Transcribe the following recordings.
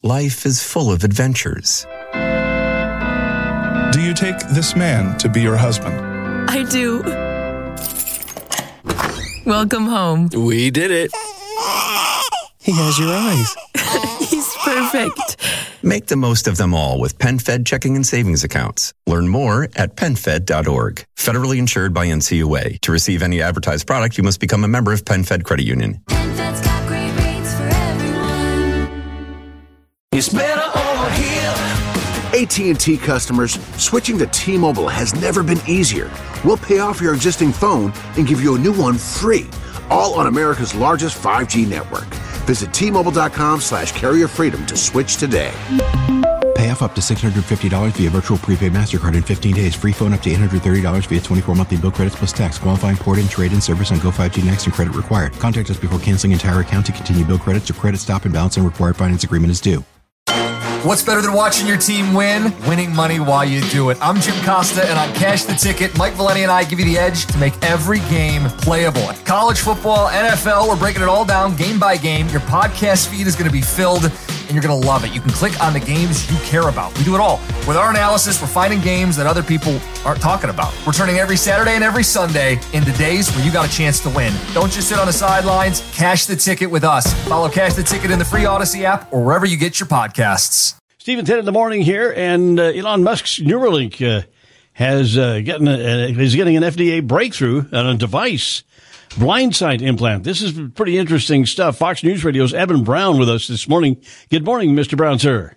life is full of adventures. Do you take this man to be your husband? I do. Welcome home. We did it. He has your eyes. He's perfect. Make the most of them all with PenFed checking and savings accounts. Learn more at PenFed.org. Federally insured by NCUA. To receive any advertised product, you must become a member of PenFed Credit Union. PenFed's got great rates for everyone. It's better over here. AT&T customers, switching to T-Mobile has never been easier. We'll pay off your existing phone and give you a new one free, all on America's largest 5G network. Visit T-Mobile.com/carrier freedom to switch today. Pay off up to $650 via virtual prepaid MasterCard in 15 days. Free phone up to $830 via 24 monthly bill credits plus tax. Qualifying port-in, trade-in service on Go 5G Next and credit required. Contact us before canceling entire account to continue bill credits or credit stop and balance and required finance agreement is due. What's better than watching your team win? Winning money while you do it. I'm Jim Costa, and on Cash the Ticket, Mike Valeni and I give you the edge to make every game playable. College football, NFL, we're breaking it all down game by game. Your podcast feed is going to be filled, and you're going to love it. You can click on the games you care about. We do it all. With our analysis, we're finding games that other people aren't talking about. We're turning every Saturday and every Sunday into days where you got a chance to win. Don't just sit on the sidelines. Cash the Ticket with us. Follow Cash the Ticket in the free Odyssey app or wherever you get your podcasts. Stephen 10 in the morning here, and Elon Musk's Neuralink is getting an FDA breakthrough on a device, blind sight implant. This is pretty interesting stuff. Fox News Radio's Evan Brown with us this morning. Good morning, Mr. Brown, sir.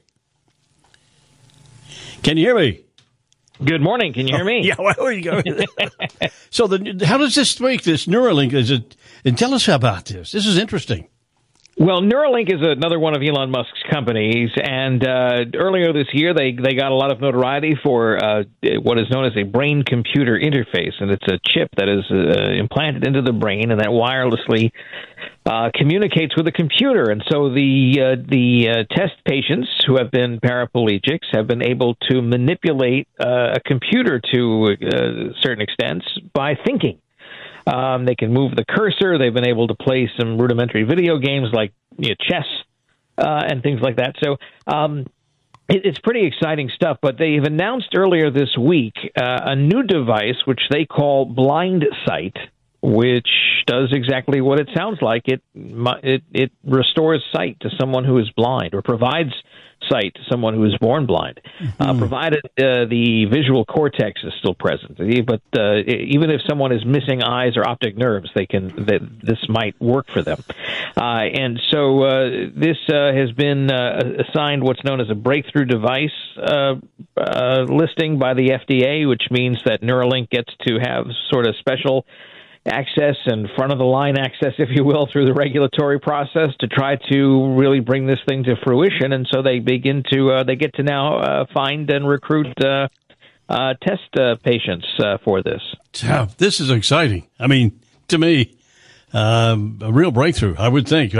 Can you hear me? Good morning. Can you hear me? Yeah, where are you going? So how does this work, this Neuralink? And tell us about this. This is interesting. Well, Neuralink is another one of Elon Musk's companies, and earlier this year they got a lot of notoriety for what is known as a brain-computer interface, and it's a chip that is implanted into the brain and that wirelessly communicates with a computer. And so the test patients who have been paraplegics have been able to manipulate a computer to certain extents by thinking. They can move the cursor. They've been able to play some rudimentary video games like chess and things like that. So it's pretty exciting stuff. But they've announced earlier this week a new device, which they call Blind Sight, which does exactly what it sounds like. It restores sight to someone who is blind, or provides sight to someone who is born blind, provided the visual cortex is still present. But even if someone is missing eyes or optic nerves, this might work for them. And so this has been assigned what's known as a breakthrough device listing by the FDA, which means that Neuralink gets to have sort of special access and front-of-the-line access, if you will, through the regulatory process to try to really bring this thing to fruition. And so they get to now find and recruit test patients for this. This is exciting. I mean, to me, a real breakthrough, I would think.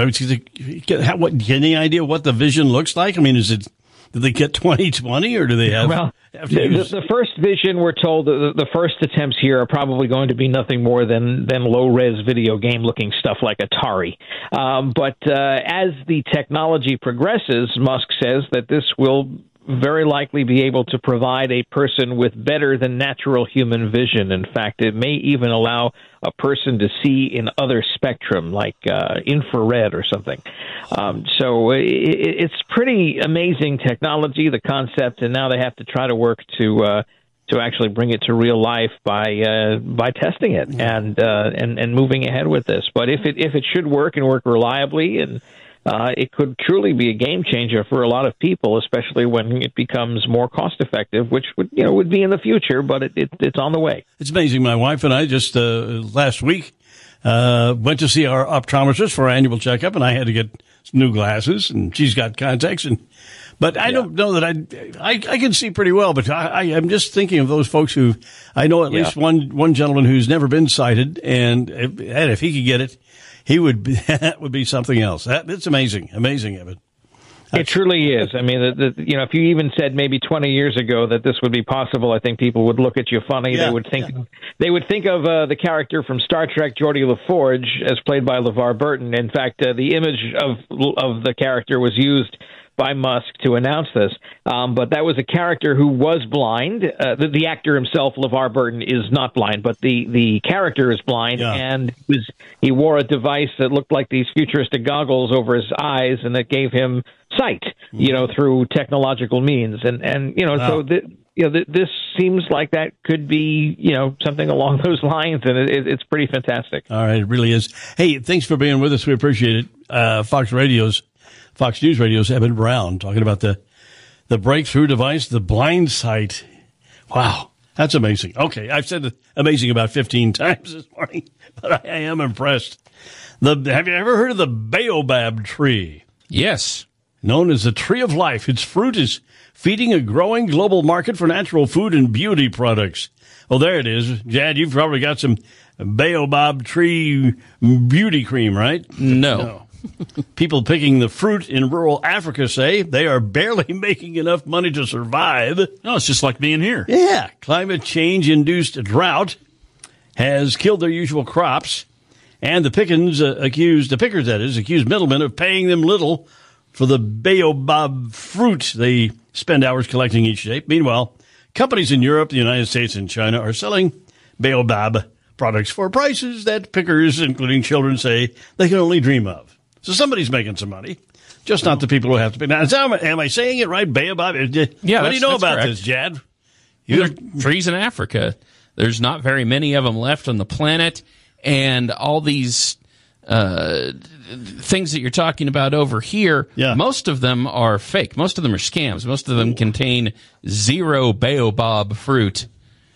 Any idea what the vision looks like? I mean, do they get 20/20, or do they have? Well, the first vision, we're told, the first attempts here are probably going to be nothing more than low-res video game-looking stuff like Atari. But as the technology progresses, Musk says that this will very likely be able to provide a person with better than natural human vision. In fact, it may even allow a person to see in other spectrum, like infrared or something. So it's pretty amazing technology, the concept, and now they have to try to work to actually bring it to real life by testing it and moving ahead with this. But if it should work and work reliably, and it could truly be a game changer for a lot of people, especially when it becomes more cost effective, which would be in the future, but it's on the way. It's amazing. My wife and I just last week went to see our optometrist for our annual checkup, and I had to get new glasses, and she's got contacts. But I don't know that I can see pretty well. But I'm just thinking of those folks who I know at least one gentleman who's never been sighted, and if he could get it, that would be something else. It's amazing, Evan. It truly is. I mean, if you even said maybe 20 years ago that this would be possible, I think people would look at you funny. Yeah, they would think of the character from Star Trek, Geordie LaForge, as played by LeVar Burton. In fact, the image of the character was used by Musk to announce this. But that was a character who was blind. The actor himself, LeVar Burton, is not blind, but the character is blind, and he wore a device that looked like these futuristic goggles over his eyes, and that gave him sight, through technological means. So this seems like that could be, something along those lines, and it's pretty fantastic. All right, it really is. Hey, thanks for being with us. We appreciate it. Fox News Radio's Evan Brown talking about the breakthrough device, the blind sight. Wow, that's amazing. Okay, I've said amazing about 15 times this morning, but I am impressed. Have you ever heard of the baobab tree? Yes. Known as the tree of life, its fruit is feeding a growing global market for natural food and beauty products. Well, there it is. Jad, you've probably got some baobab tree beauty cream, right? No. People picking the fruit in rural Africa say they are barely making enough money to survive. No, it's just like being here. Yeah. Climate change-induced drought has killed their usual crops, and the pickers accuse middlemen of paying them little for the baobab fruit they spend hours collecting each day. Meanwhile, companies in Europe, the United States, and China are selling baobab products for prices that pickers, including children, say they can only dream of. So somebody's making some money, just not the people who have to pay. Now, am I saying it right, baobab? Yeah, what do you know about correct. this, Jad? There are trees in Africa. There's not very many of them left on the planet, and all these things that you're talking about over here, most of them are fake. Most of them are scams. Most of them contain zero baobab fruit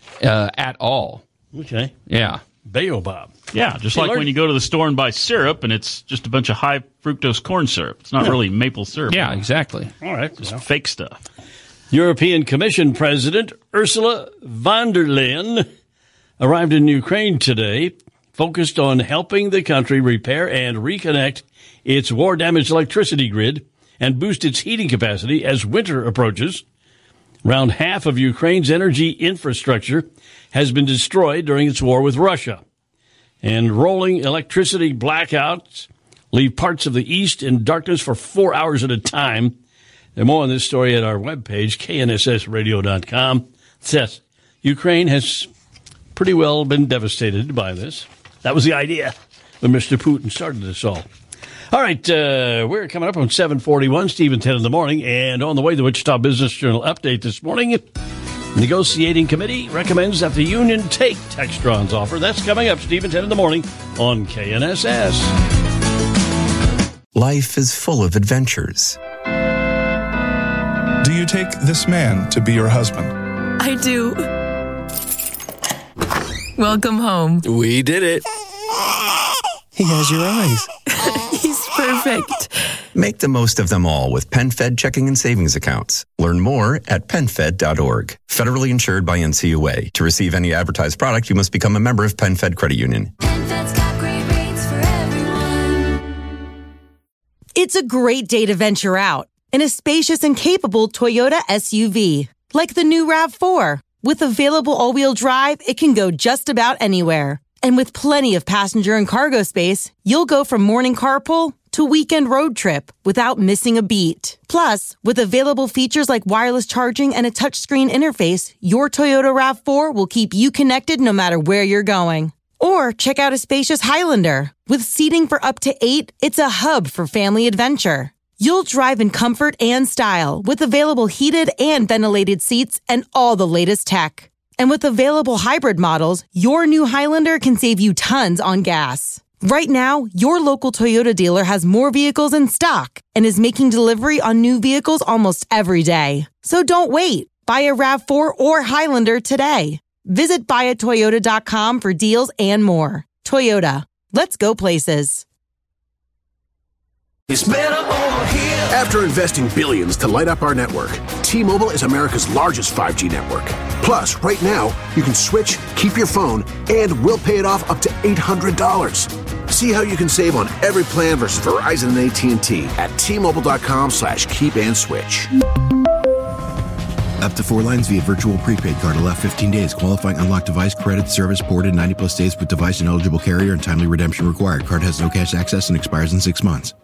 at all. Okay. Yeah. Baobab. Yeah, just like when you go to the store and buy syrup, and it's just a bunch of high fructose corn syrup. It's not really maple syrup. Yeah, exactly. All right. Just fake stuff. European Commission President Ursula von der Leyen arrived in Ukraine today, focused on helping the country repair and reconnect its war-damaged electricity grid and boost its heating capacity as winter approaches. Around half of Ukraine's energy infrastructure has been destroyed during its war with Russia. And rolling electricity blackouts leave parts of the east in darkness for 4 hours at a time. And more on this story at our webpage, knssradio.com. It says Ukraine has pretty well been devastated by this. That was the idea when Mr. Putin started this all. All right, we're coming up on 7:41, Steve and 10 in the morning, and on the way, the Wichita Business Journal update this morning. Negotiating committee recommends that the union take Textron's offer. That's coming up, Steve and 10 in the morning on KNSS. Life is full of adventures. Do you take this man to be your husband? I do. Welcome home. We did it. He has your eyes. He's perfect. Make the most of them all with PenFed checking and savings accounts. Learn more at PenFed.org. Federally insured by NCUA. To receive any advertised product, you must become a member of PenFed Credit Union. PenFed's got great rates for everyone. It's a great day to venture out in a spacious and capable Toyota SUV, like the new RAV4. With available all-wheel drive, it can go just about anywhere. And with plenty of passenger and cargo space, you'll go from morning carpool to weekend road trip without missing a beat. Plus, with available features like wireless charging and a touchscreen interface, your Toyota RAV4 will keep you connected no matter where you're going. Or check out a spacious Highlander. With seating for up to 8, it's a hub for family adventure. You'll drive in comfort and style with available heated and ventilated seats and all the latest tech. And with available hybrid models, your new Highlander can save you tons on gas. Right now, your local Toyota dealer has more vehicles in stock and is making delivery on new vehicles almost every day. So don't wait. Buy a RAV4 or Highlander today. Visit buyatoyota.com for deals and more. Toyota. Let's go places. It's better over here. After investing billions to light up our network, T-Mobile is America's largest 5G network. Plus, right now, you can switch, keep your phone, and we'll pay it off up to $800. See how you can save on every plan versus Verizon and AT&T at T-Mobile.com/keep-and-switch. Up to 4 lines via virtual prepaid card. Allow 15 days. Qualifying unlocked device credit service ported 90-plus days with device and eligible carrier and timely redemption required. Card has no cash access and expires in 6 months.